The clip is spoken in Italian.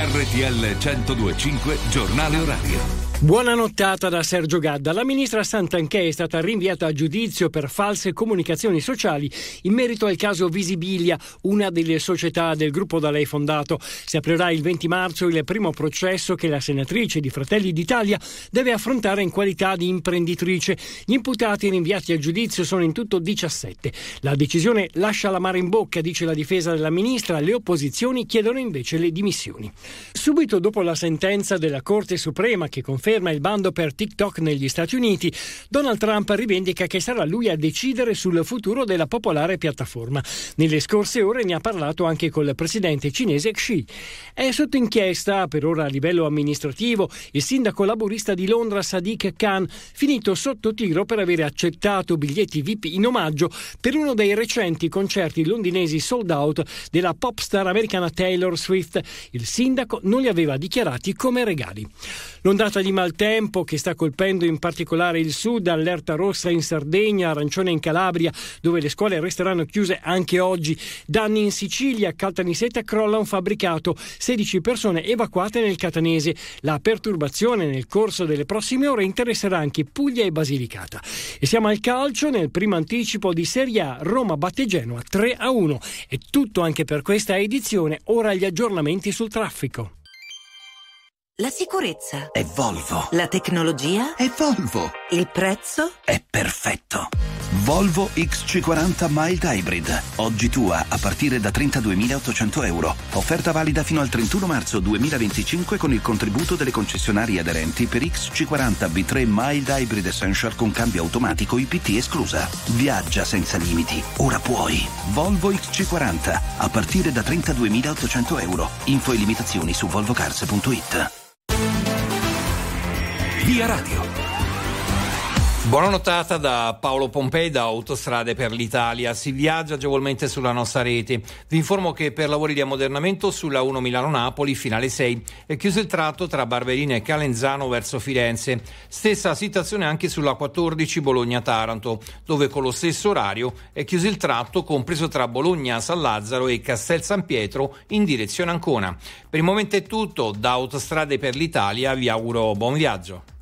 RTL 102.5 Giornale Orario. Buona nottata da Sergio Gadda. La ministra Santanchè è stata rinviata a giudizio per false comunicazioni sociali in merito al caso Visibilia, una delle società del gruppo da lei fondato. Si aprirà il 20 marzo il primo processo che la senatrice di Fratelli d'Italia deve affrontare in qualità di imprenditrice. Gli imputati rinviati a giudizio sono in tutto 17. La decisione lascia l'amaro in bocca, dice la difesa della ministra. Le opposizioni chiedono invece le dimissioni. Subito dopo la sentenza della Corte Suprema che conferma il bando per TikTok negli Stati Uniti, Donald Trump rivendica che sarà lui a decidere sul futuro della popolare piattaforma. Nelle scorse ore ne ha parlato anche col presidente cinese Xi. È sotto inchiesta, per ora a livello amministrativo, il sindaco laburista di Londra Sadiq Khan, finito sotto tiro per aver accettato biglietti VIP in omaggio per uno dei recenti concerti londinesi sold out della pop star americana Taylor Swift. Il sindaco non li aveva dichiarati come regali. L'ondata di maltempo che sta colpendo in particolare il sud, allerta rossa in Sardegna, arancione in Calabria, dove le scuole resteranno chiuse anche oggi. Danni in Sicilia, a Caltanissetta crolla un fabbricato, 16 persone evacuate nel Catanese. La perturbazione nel corso delle prossime ore interesserà anche Puglia e Basilicata. E siamo al calcio, nel primo anticipo di Serie A, Roma batte Genoa 3-1. È tutto anche per questa edizione, ora gli aggiornamenti sul traffico. La sicurezza è Volvo. La tecnologia è Volvo. Il prezzo è perfetto. Volvo XC40 Mild Hybrid. Oggi tua a partire da €32.800. Offerta valida fino al 31 marzo 2025 con il contributo delle concessionarie aderenti per XC40 V3 Mild Hybrid Essential con cambio automatico IPT esclusa. Viaggia senza limiti. Ora puoi. Volvo XC40 a partire da €32.800. Info e limitazioni su volvocars.it. Via Radio. Buona nottata da Paolo Pompei da Autostrade per l'Italia. Si viaggia agevolmente sulla nostra rete. Vi informo che per lavori di ammodernamento sulla 1 Milano-Napoli fino alle 6 è chiuso il tratto tra Barberina e Calenzano verso Firenze. Stessa situazione anche sulla 14 Bologna-Taranto, dove con lo stesso orario è chiuso il tratto compreso tra Bologna-San Lazzaro e Castel San Pietro in direzione Ancona. Per il momento è tutto. Da Autostrade per l'Italia vi auguro buon viaggio.